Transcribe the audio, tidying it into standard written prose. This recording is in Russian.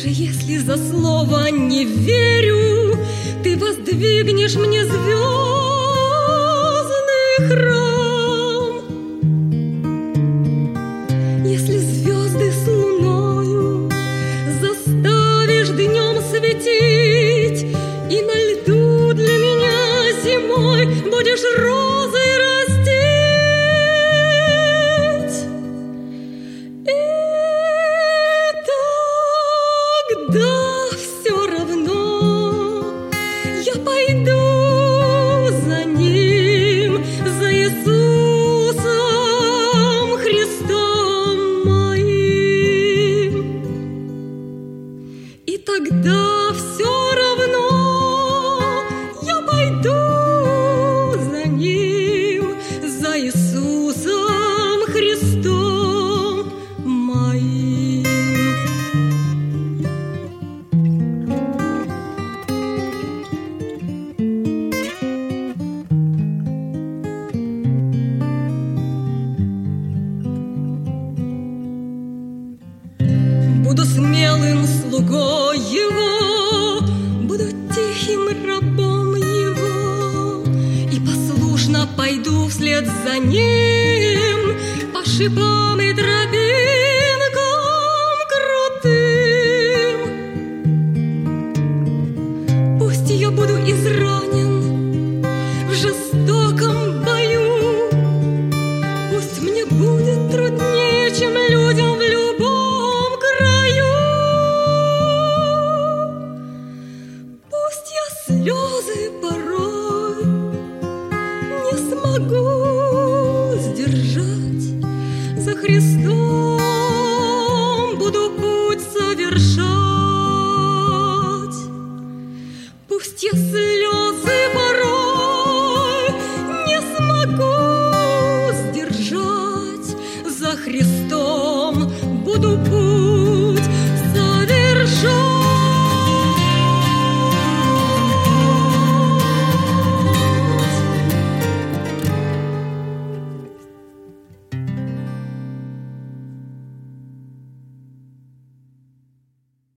Даже если за слово не верю, ты воздвигнешь мне звездный храм. Если звезды с луною заставишь днем светить, и на льду для меня зимой будешь розы растить, и тогда все равно я пойду за ним, за Иисусом Христом моим. И тогда все равно я пойду за ним, за Иисусом Христом моим. Буду смелым слугой Его, буду тихим рабом Его, и послушно пойду вслед за Ним по шипам и тропинкам крутым. Пусть я буду из